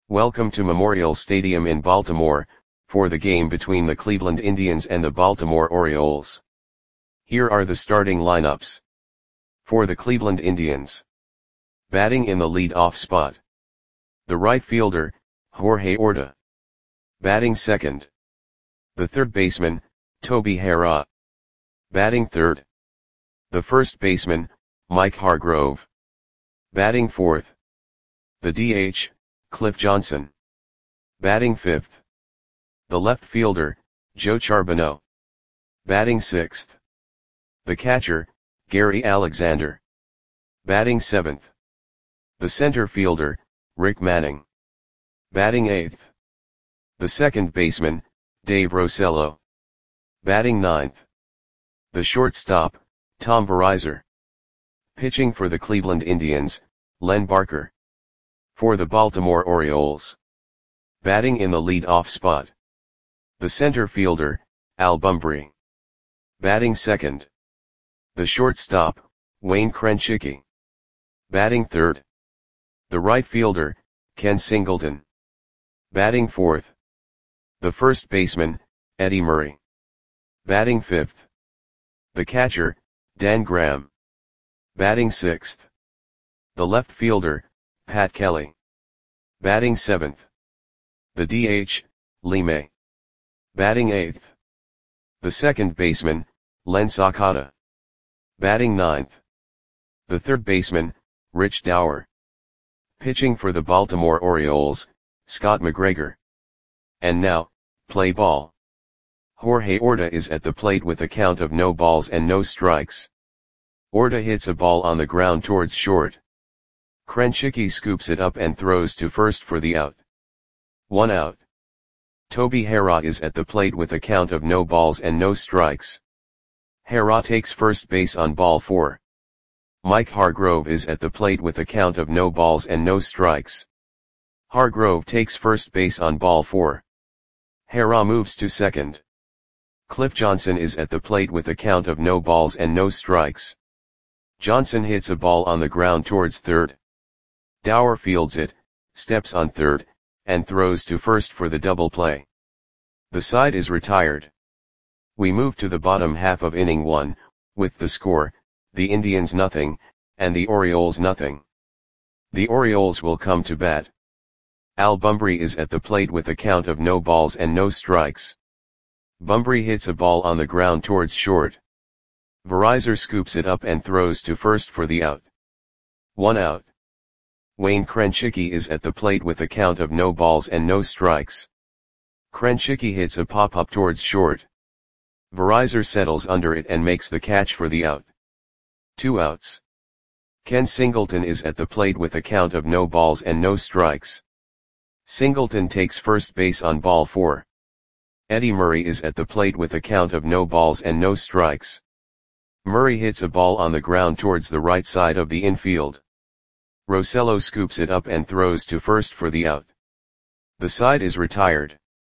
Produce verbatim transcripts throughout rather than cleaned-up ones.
Welcome to Memorial Stadium in Baltimore, for the game between the Cleveland Indians and the Baltimore Orioles. Here are the starting lineups. For the Cleveland Indians. Batting in the lead-off spot. The right fielder, Jorge Orta. Batting second. The third baseman, Toby Harrah. Batting third. The first baseman, Mike Hargrove. Batting fourth. The D H, Cliff Johnson. Batting fifth. The left fielder, Joe Charbonneau. Batting sixth. The catcher, Gary Alexander. Batting seventh. The center fielder, Rick Manning. Batting eighth. The second baseman, Dave Rosello. Batting ninth. The shortstop, Tom Verizur. Pitching for the Cleveland Indians, Len Barker. For the Baltimore Orioles. Batting in the lead-off spot. The center fielder, Al Bumbry. Batting second. The shortstop, Wayne Krenchicki. Batting third. The right fielder, Ken Singleton. Batting fourth. The first baseman, Eddie Murray. Batting fifth. The catcher, Dan Graham. Batting sixth. The left fielder, Pat Kelly. Batting seventh. The D H, Lee May. Batting eighth. The second baseman, Len Sakata. Batting ninth. The third baseman, Rich Dower. Pitching for the Baltimore Orioles, Scott McGregor. And now, play ball. Jorge Orta is at the plate with a count of no balls and no strikes. Orta hits a ball on the ground towards short. Krenchicki scoops it up and throws to first for the out. One out. Toby Harrah is at the plate with a count of no balls and no strikes. Harrah takes first base on ball four. Mike Hargrove is at the plate with a count of no balls and no strikes. Hargrove takes first base on ball four. Harrah moves to second. Cliff Johnson is at the plate with a count of no balls and no strikes. Johnson hits a ball on the ground towards third. Dower fields it, steps on third, and throws to first for the double play. The side is retired. We move to the bottom half of inning one, with the score, the Indians nothing, and the Orioles nothing. The Orioles will come to bat. Al Bumbry is at the plate with a count of no balls and no strikes. Bumbry hits a ball on the ground towards short. Verizur scoops it up and throws to first for the out. One out. Wayne Krenchicki is at the plate with a count of no balls and no strikes. Krenchicki hits a pop-up towards short. Verizur settles under it and makes the catch for the out. Two outs. Ken Singleton is at the plate with a count of no balls and no strikes. Singleton takes first base on ball four. Eddie Murray is at the plate with a count of no balls and no strikes. Murray hits a ball on the ground towards the right side of the infield. Rosello scoops it up and throws to first for the out. The side is retired.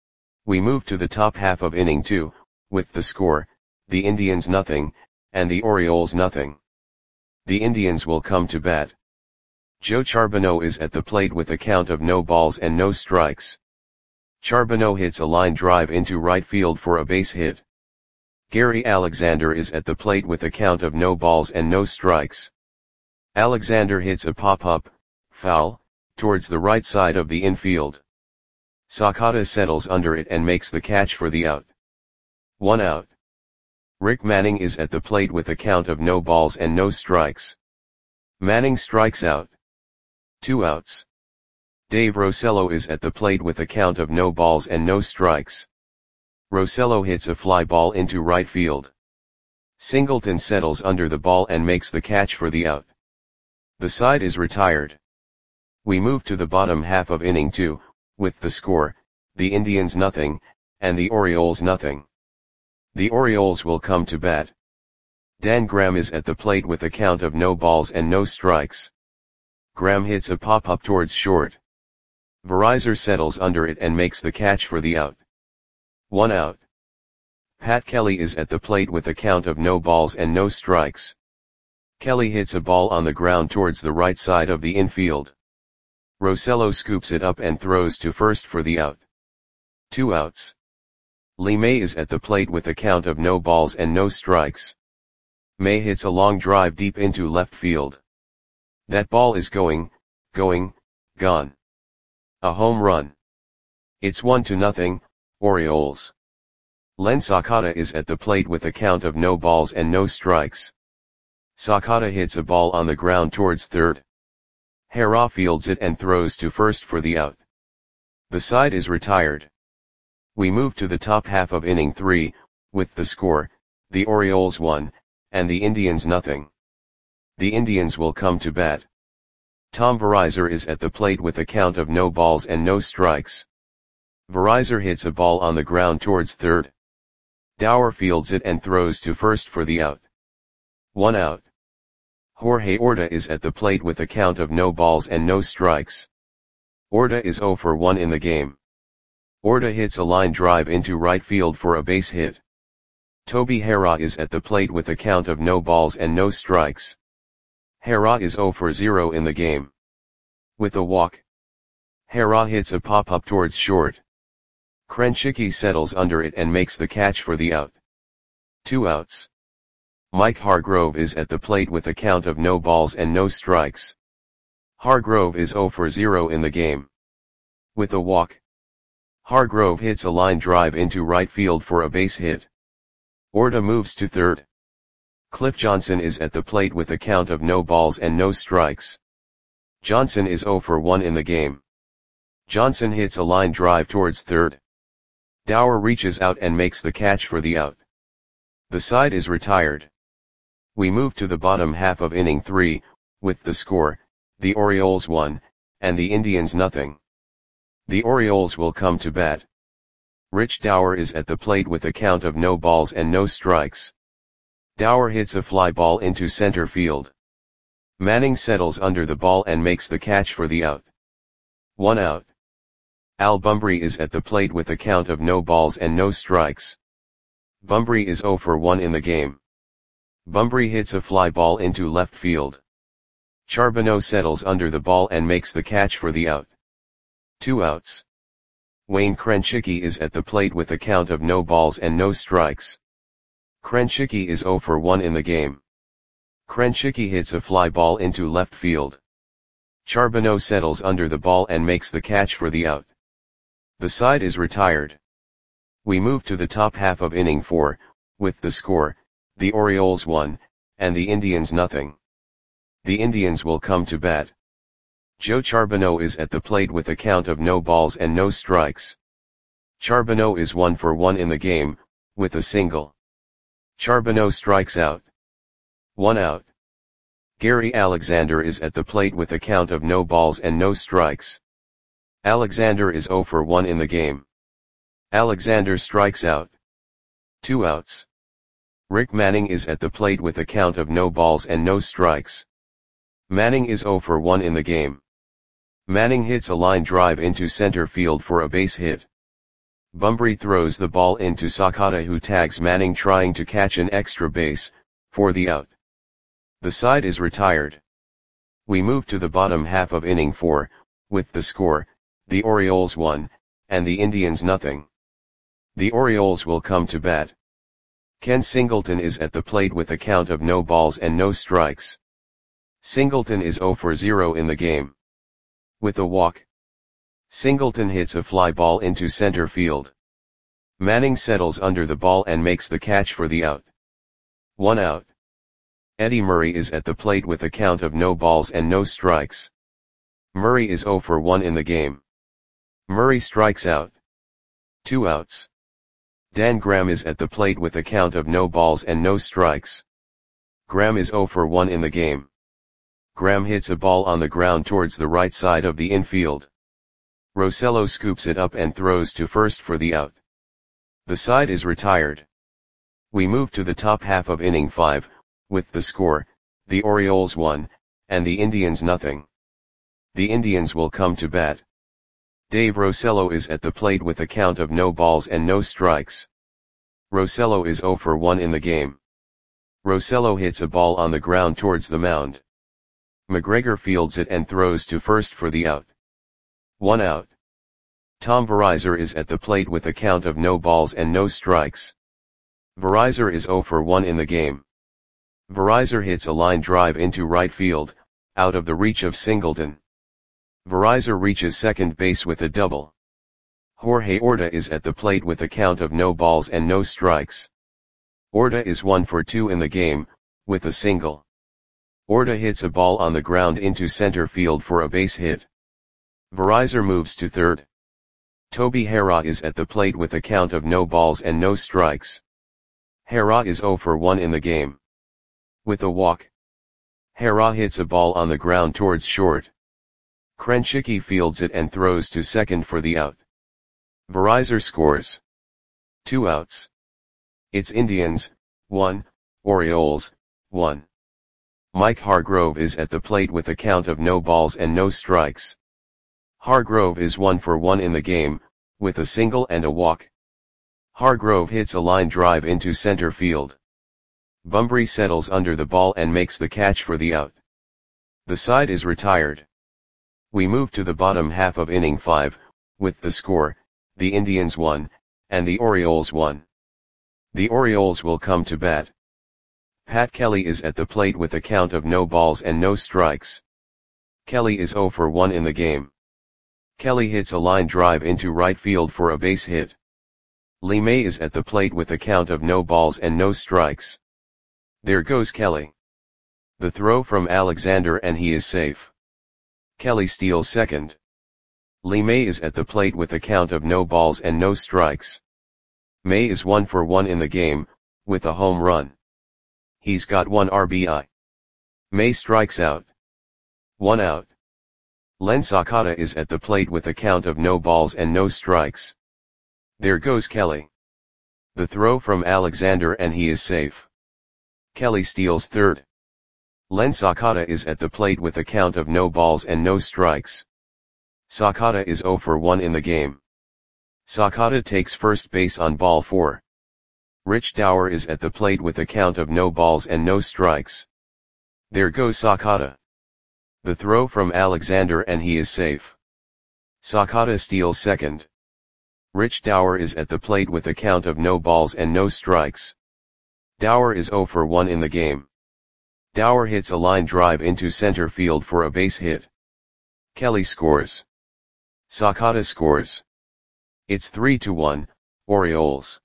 We move to the top half of inning two, with the score, the Indians nothing, and the Orioles nothing. The Indians will come to bat. Joe Charbonneau is at the plate with a count of no balls and no strikes. Charbonneau hits a line drive into right field for a base hit. Gary Alexander is at the plate with a count of no balls and no strikes. Alexander hits a pop-up, foul, towards the right side of the infield. Sakata settles under it and makes the catch for the out. One out. Rick Manning is at the plate with a count of no balls and no strikes. Manning strikes out. Two outs. Dave Rosello is at the plate with a count of no balls and no strikes. Rosello hits a fly ball into right field. Singleton settles under the ball and makes the catch for the out. The side is retired. We move to the bottom half of inning two, with the score, the Indians nothing, and the Orioles nothing. The Orioles will come to bat. Dan Graham is at the plate with a count of no balls and no strikes. Graham hits a pop-up towards short. Verizur settles under it and makes the catch for the out. One out. Pat Kelly is at the plate with a count of no balls and no strikes. Kelly hits a ball on the ground towards the right side of the infield. Rosello scoops it up and throws to first for the out. Two outs. Lee May is at the plate with a count of no balls and no strikes. May hits a long drive deep into left field. That ball is going, going, gone. A home run. It's one to nothing, Orioles. Len Sakata is at the plate with a count of no balls and no strikes. Sakata hits a ball on the ground towards third. Hara fields it and throws to first for the out. The side is retired. We move to the top half of inning three, with the score, the Orioles one, and the Indians nothing. The Indians will come to bat. Tom Verizar is at the plate with a count of no balls and no strikes. Verizar hits a ball on the ground towards third. Dower fields it and throws to first for the out. One out. Jorge Orta is at the plate with a count of no balls and no strikes. Orta is oh for one in the game. Orta hits a line drive into right field for a base hit. Toby Hara is at the plate with a count of no balls and no strikes. Hara is oh for zero in the game. With a walk. Hara hits a pop-up towards short. Krenchicki settles under it and makes the catch for the out. Two outs. Mike Hargrove is at the plate with a count of no balls and no strikes. Hargrove is oh for zero in the game. With a walk. Hargrove hits a line drive into right field for a base hit. Orta moves to third. Cliff Johnson is at the plate with a count of no balls and no strikes. Johnson is oh for one in the game. Johnson hits a line drive towards third. Dower reaches out and makes the catch for the out. The side is retired. We move to the bottom half of inning three, with the score, the Orioles one, and the Indians nothing. The Orioles will come to bat. Rich Dower is at the plate with a count of no balls and no strikes. Dower hits a fly ball into center field. Manning settles under the ball and makes the catch for the out. One out. Al Bumbry is at the plate with a count of no balls and no strikes. Bumbry is oh for one in the game. Bumbry hits a fly ball into left field. Charbonneau settles under the ball and makes the catch for the out. Two outs. Wayne Krenchicki is at the plate with a count of no balls and no strikes. Krenchicki is oh for one in the game. Krenchicki hits a fly ball into left field. Charbonneau settles under the ball and makes the catch for the out. The side is retired. We move to the top half of inning four, with the score, the Orioles one, and the Indians nothing. The Indians will come to bat. Joe Charbonneau is at the plate with a count of no balls and no strikes. Charbonneau is one for one in the game, with a single. Charbonneau strikes out. One out. Gary Alexander is at the plate with a count of no balls and no strikes. Alexander is oh for one in the game. Alexander strikes out. Two outs. Rick Manning is at the plate with a count of no balls and no strikes. Manning is oh for one in the game. Manning hits a line drive into center field for a base hit. Bumbry throws the ball into Sakata, who tags Manning trying to catch an extra base, for the out. The side is retired. We move to the bottom half of inning four, with the score, the Orioles one, and the Indians nothing. The Orioles will come to bat. Ken Singleton is at the plate with a count of no balls and no strikes. Singleton is oh for zero in the game. With a walk. Singleton hits a fly ball into center field. Manning settles under the ball and makes the catch for the out. One out. Eddie Murray is at the plate with a count of no balls and no strikes. Murray is oh for one in the game. Murray strikes out. Two outs. Dan Graham is at the plate with a count of no balls and no strikes. Graham is oh for one in the game. Graham hits a ball on the ground towards the right side of the infield. Rosello scoops it up and throws to first for the out. The side is retired. We move to the top half of inning five, with the score, the Orioles one, and the Indians nothing. The Indians will come to bat. Dave Rosello is at the plate with a count of no balls and no strikes. Rosello is oh for one in the game. Rosello hits a ball on the ground towards the mound. McGregor fields it and throws to first for the out. One out. Tom Verizor is at the plate with a count of no balls and no strikes. Verizor is zero for one in the game. Verizor hits a line drive into right field, out of the reach of Singleton. Verizor reaches second base with a double. Jorge Orta is at the plate with a count of no balls and no strikes. Orta is one for two in the game, with a single. Orta hits a ball on the ground into center field for a base hit. Verizor moves to third. Toby Harrah is at the plate with a count of no balls and no strikes. Harrah is zero for one in the game. With a walk. Harrah hits a ball on the ground towards short. Krenchicki fields it and throws to second for the out. Verizor scores. Two outs. It's Indians, one, Orioles, one. Mike Hargrove is at the plate with a count of no balls and no strikes. Hargrove is one for one in the game, with a single and a walk. Hargrove hits a line drive into center field. Bunbury settles under the ball and makes the catch for the out. The side is retired. We move to the bottom half of inning five, with the score, the Indians one, and the Orioles one. The Orioles will come to bat. Pat Kelly is at the plate with a count of no balls and no strikes. Kelly is zero for one in the game. Kelly hits a line drive into right field for a base hit. Lee May is at the plate with a count of no balls and no strikes. There goes Kelly. The throw from Alexander and he is safe. Kelly steals second. Lee May is at the plate with a count of no balls and no strikes. May is one for one in the game, with a home run. He's got one R B I. May strikes out. One out. Len Sakata is at the plate with a count of no balls and no strikes. There goes Kelly. The throw from Alexander and he is safe. Kelly steals third. Len Sakata is at the plate with a count of no balls and no strikes. Sakata is zero for one in the game. Sakata takes first base on ball four. Rich Dower is at the plate with a count of no balls and no strikes. There goes Sakata. The throw from Alexander and he is safe. Sakata steals second. Rich Dower is at the plate with a count of no balls and no strikes. Dower is zero for one in the game. Dower hits a line drive into center field for a base hit. Kelly scores. Sakata scores. It's three to one, Orioles.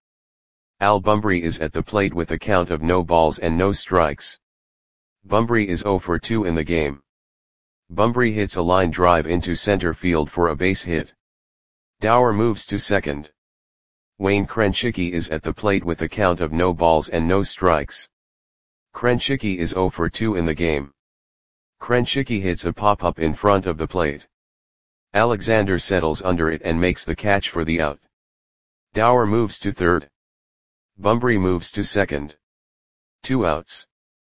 Al Bunbury is at the plate with a count of no balls and no strikes. Bunbury is zero for two in the game. Bunbury hits a line drive into center field for a base hit. Dower moves to second. Wayne Krenchicki is at the plate with a count of no balls and no strikes. Krenchicki is zero for two in the game. Krenchicki hits a pop-up in front of the plate. Alexander settles under it and makes the catch for the out. Dower moves to third. Bunbury moves to second. Two outs.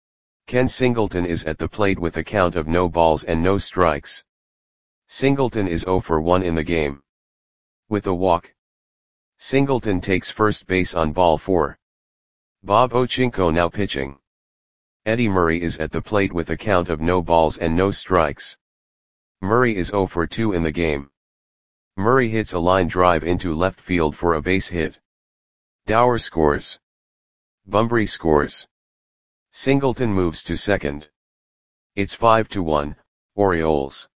Ken Singleton is at the plate with a count of no balls and no strikes. Singleton is zero for one in the game. With a walk. Singleton takes first base on ball four. Bob Ochinko now pitching. Eddie Murray is at the plate with a count of no balls and no strikes. Murray is zero for two in the game. Murray hits a line drive into left field for a base hit. Dower scores. Bunbury scores. Singleton moves to second. It's five to one, Orioles.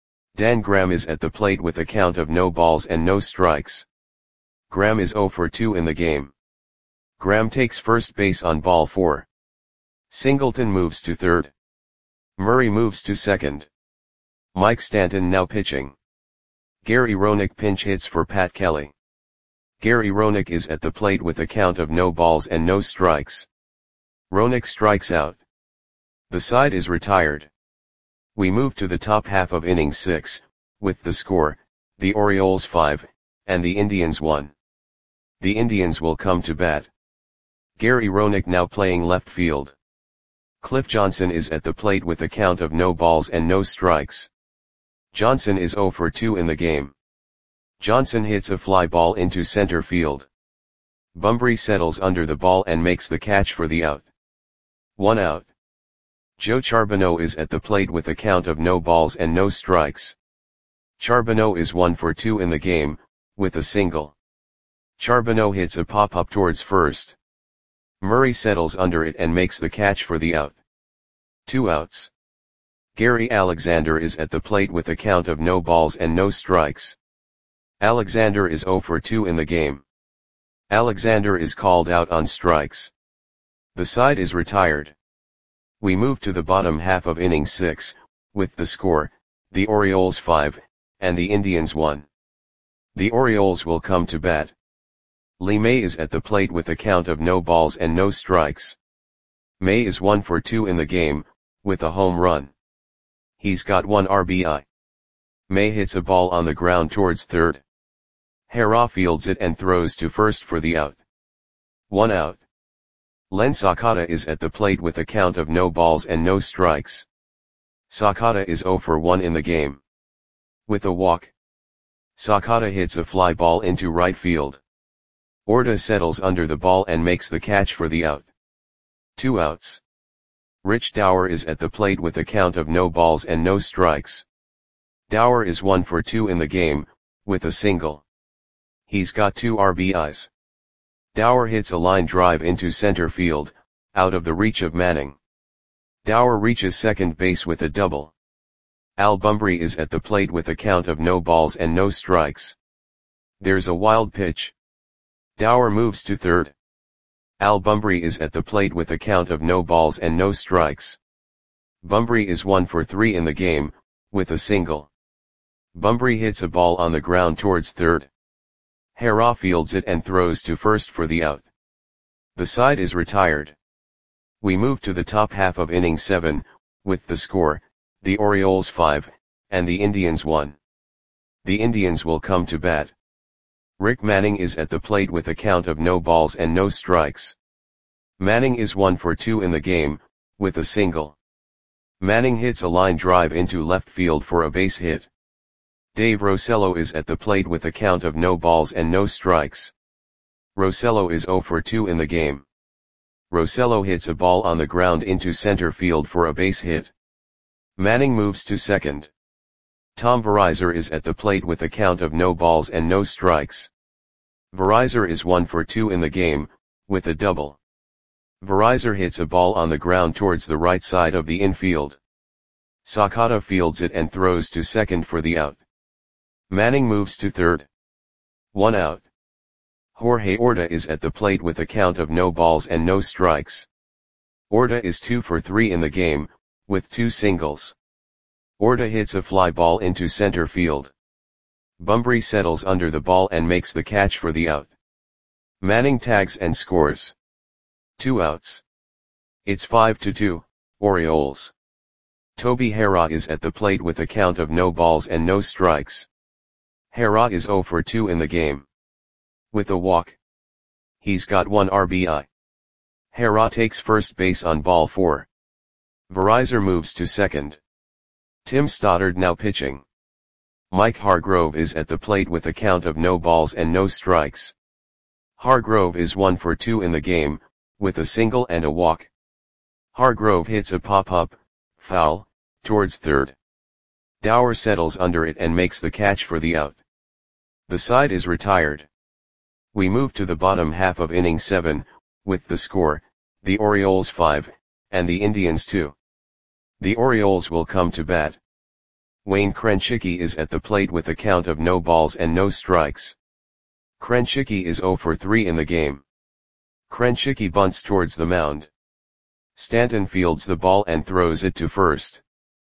Dan Graham is at the plate with a count of no balls and no strikes. Graham is zero for two in the game. Graham takes first base on ball four. Singleton moves to third. Murray moves to second. Mike Stanton now pitching. Gary Roenick pinch hits for Pat Kelly. Gary Roenick is at the plate with a count of no balls and no strikes. Roenick strikes out. The side is retired. We move to the top half of inning six, with the score, the Orioles five, and the Indians one. The Indians will come to bat. Gary Roenick now playing left field. Cliff Johnson is at the plate with a count of no balls and no strikes. Johnson is zero for two in the game. Johnson hits a fly ball into center field. Bunbury settles under the ball and makes the catch for the out. One out. Joe Charbonneau is at the plate with a count of no balls and no strikes. Charbonneau is one for two in the game, with a single. Charbonneau hits a pop-up towards first. Murray settles under it and makes the catch for the out. Two outs. Gary Alexander is at the plate with a count of no balls and no strikes. Alexander is zero for two in the game. Alexander is called out on strikes. The side is retired. We move to the bottom half of inning six, with the score, the Orioles five, and the Indians one. The Orioles will come to bat. Lee May is at the plate with a count of no balls and no strikes. May is one for two in the game, with a home run. He's got one R B I. May hits a ball on the ground towards third. Hara fields it and throws to first for the out. One out. Len Sakata is at the plate with a count of no balls and no strikes. Sakata is zero for one in the game. With a walk. Sakata hits a fly ball into right field. Orta settles under the ball and makes the catch for the out. Two outs. Rich Dower is at the plate with a count of no balls and no strikes. Dower is one for two in the game, with a single. He's got two R B Is. Dower hits a line drive into center field, out of the reach of Manning. Dower reaches second base with a double. Al Bumbry is at the plate with a count of no balls and no strikes. There's a wild pitch. Dower moves to third. Al Bumbry is at the plate with a count of no balls and no strikes. Bumbry is one for three in the game, with a single. Bumbry hits a ball on the ground towards third. Hara fields it and throws to first for the out. The side is retired. We move to the top half of inning seven, with the score, the Orioles five, and the Indians one. The Indians will come to bat. Rick Manning is at the plate with a count of no balls and no strikes. Manning is one for two in the game, with a single. Manning hits a line drive into left field for a base hit. Dave Rosello is at the plate with a count of no balls and no strikes. Rosello is zero for two in the game. Rosello hits a ball on the ground into center field for a base hit. Manning moves to second. Tom Verizar is at the plate with a count of no balls and no strikes. Verizar is one for two in the game, with a double. Verizar hits a ball on the ground towards the right side of the infield. Sakata fields it and throws to second for the out. Manning moves to third. One out. Jorge Orta is at the plate with a count of no balls and no strikes. Orta is two for three in the game, with two singles. Orta hits a fly ball into center field. Bumbry settles under the ball and makes the catch for the out. Manning tags and scores. Two outs. It's five to two, Orioles. Toby Hara is at the plate with a count of no balls and no strikes. Hara is zero for two in the game. With a walk. He's got one R B I. Hara takes first base on ball four. Verizar moves to second. Tim Stoddard now pitching. Mike Hargrove is at the plate with a count of no balls and no strikes. Hargrove is one for two in the game, with a single and a walk. Hargrove hits a pop-up, foul, towards third. Dower settles under it and makes the catch for the out. The side is retired. We move to the bottom half of inning seven, with the score, the Orioles five, and the Indians two. The Orioles will come to bat. Wayne Krenchicki is at the plate with a count of no balls and no strikes. Krenchicki is zero for three in the game. Krenchicki bunts towards the mound. Stanton fields the ball and throws it to first.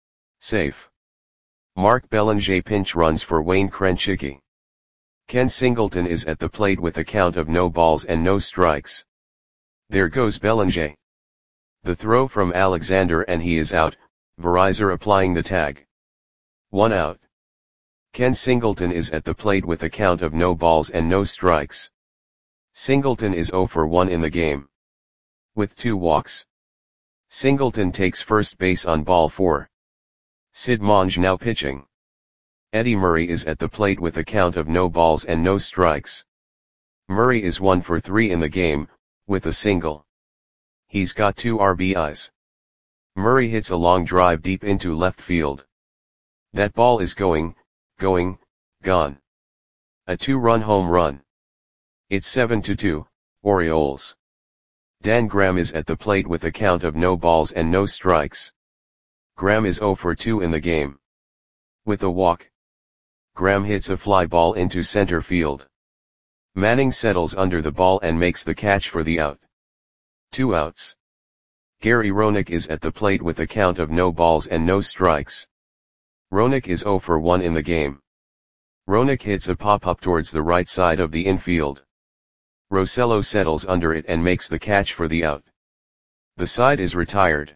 Safe. Mark Belanger pinch runs for Wayne Krenchicki. Ken Singleton is at the plate with a count of no balls and no strikes. There goes Belanger. The throw from Alexander and he is out, Verizar applying the tag. One out. Ken Singleton is at the plate with a count of no balls and no strikes. Singleton is zero for one in the game. With two walks. Singleton takes first base on ball four. Sid Monge now pitching. Eddie Murray is at the plate with a count of no balls and no strikes. Murray is one for three in the game, with a single. He's got two R B Is. Murray hits a long drive deep into left field. That ball is going, going, gone. A two-run home run. It's seven to two, Orioles. Dan Graham is at the plate with a count of no balls and no strikes. Graham is zero for two in the game. With a walk, Graham hits a fly ball into center field. Manning settles under the ball and makes the catch for the out. Two outs. Gary Roenick is at the plate with a count of no balls and no strikes. Roenick is zero for one in the game. Roenick hits a pop-up towards the right side of the infield. Rosello settles under it and makes the catch for the out. The side is retired.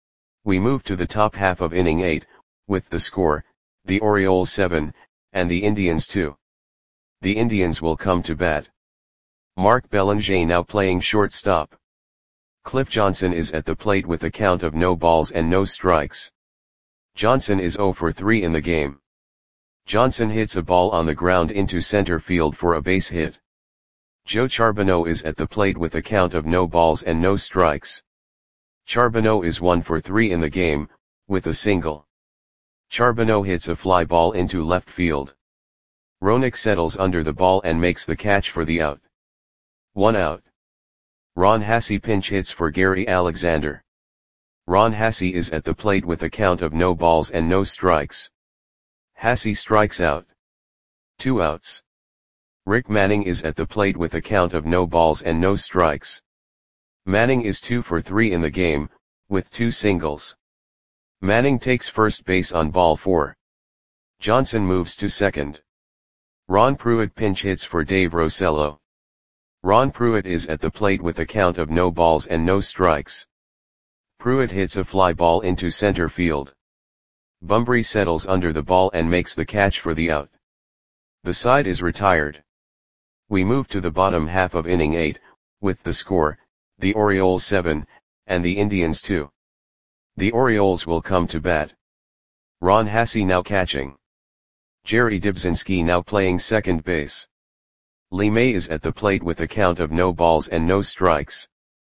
We move to the top half of inning eight, with the score, the Orioles seven, and the Indians two. The Indians will come to bat. Mark Belanger now playing shortstop. Cliff Johnson is at the plate with a count of no balls and no strikes. Johnson is zero for three in the game. Johnson hits a ball on the ground into center field for a base hit. Joe Charbonneau is at the plate with a count of no balls and no strikes. Charbonneau is one for three in the game, with a single. Charbonneau hits a fly ball into left field. Roenick settles under the ball and makes the catch for the out. One out. Ron Hassey pinch hits for Gary Alexander. Ron Hassey is at the plate with a count of no balls and no strikes. Hassey strikes out. Two outs. Rick Manning is at the plate with a count of no balls and no strikes. Manning is two for three in the game, with two singles. Manning takes first base on ball four. Johnson moves to second. Ron Pruitt pinch hits for Dave Rosello. Ron Pruitt is at the plate with a count of no balls and no strikes. Pruitt hits a fly ball into center field. Bunbury settles under the ball and makes the catch for the out. The side is retired. We move to the bottom half of inning eight, with the score, the Orioles seven, and the Indians two. The Orioles will come to bat. Ron Hassey now catching. Jerry Dibzinski now playing second base. Lee May is at the plate with a count of no balls and no strikes.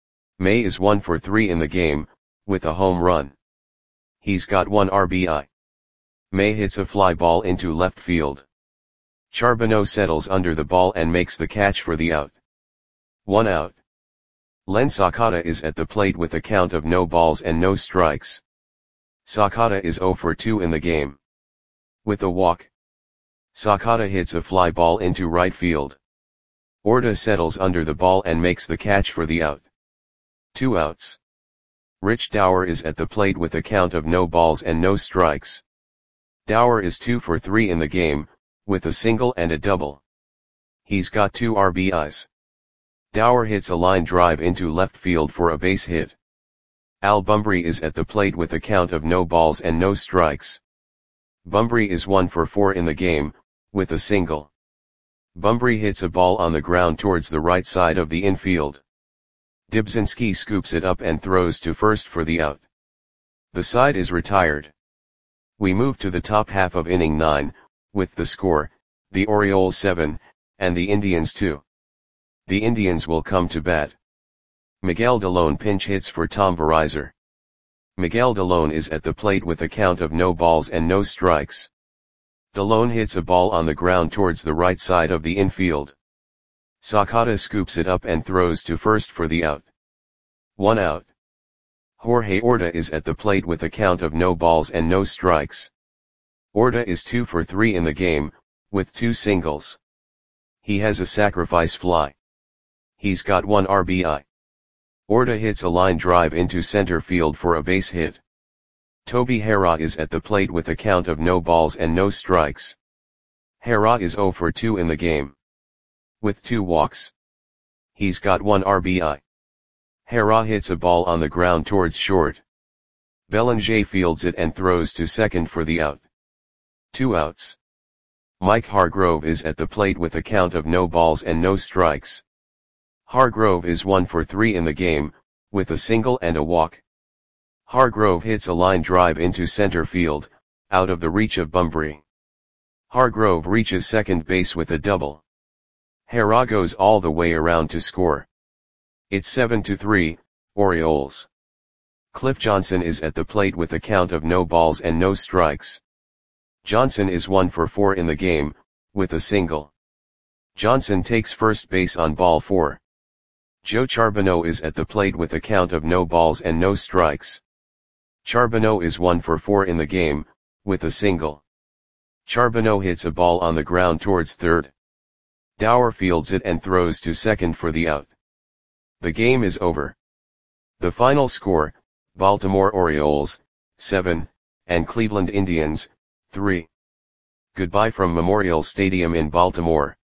May is one for three in the game, with a home run. He's got one R B I. May hits a fly ball into left field. Charbonneau settles under the ball and makes the catch for the out. One out. Len Sakata is at the plate with a count of no balls and no strikes. Sakata is zero for two in the game. With a walk, Sakata hits a fly ball into right field. Orta settles under the ball and makes the catch for the out. Two outs. Rich Dower is at the plate with a count of no balls and no strikes. Dower is two for three in the game, with a single and a double. He's got two R B Is. Dower hits a line drive into left field for a base hit. Al Bunbury is at the plate with a count of no balls and no strikes. Bunbury is one for four in the game, with a single. Bunbury hits a ball on the ground towards the right side of the infield. Dibzinski scoops it up and throws to first for the out. The side is retired. We move to the top half of inning nine, with the score, the Orioles seven, and the Indians two. The Indians will come to bat. Miguel Delone pinch hits for Tom Verizor. Miguel Delone is at the plate with a count of no balls and no strikes. Delone hits a ball on the ground towards the right side of the infield. Sakata scoops it up and throws to first for the out. One out. Jorge Orta is at the plate with a count of no balls and no strikes. Orta is two for three in the game, with two singles. He has a sacrifice fly. He's got one R B I. Orta hits a line drive into center field for a base hit. Toby Harrah is at the plate with a count of no balls and no strikes. Harrah is zero for two in the game. With two walks. He's got one R B I. Harrah hits a ball on the ground towards short. Belanger fields it and throws to second for the out. Two outs. Mike Hargrove is at the plate with a count of no balls and no strikes. Hargrove is one for three in the game, with a single and a walk. Hargrove hits a line drive into center field, out of the reach of Bunbury. Hargrove reaches second base with a double. Harrah goes all the way around to score. It's seven to three, Orioles. Cliff Johnson is at the plate with a count of no balls and no strikes. Johnson is one for four in the game, with a single. Johnson takes first base on ball four. Joe Charbonneau is at the plate with a count of no balls and no strikes. Charbonneau is one for four in the game, with a single. Charbonneau hits a ball on the ground towards third. Dower fields it and throws to second for the out. The game is over. The final score, Baltimore Orioles, seven, and Cleveland Indians, three. Goodbye from Memorial Stadium in Baltimore.